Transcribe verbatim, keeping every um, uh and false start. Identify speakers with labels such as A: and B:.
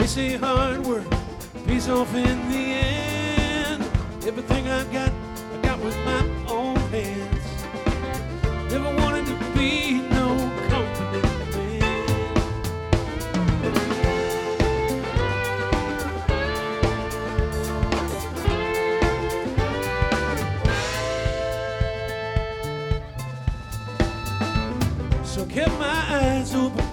A: They say hard work pays off in the end. Everything I got, I got with my own hands. Never wanted to be no company man. So kept my eyes open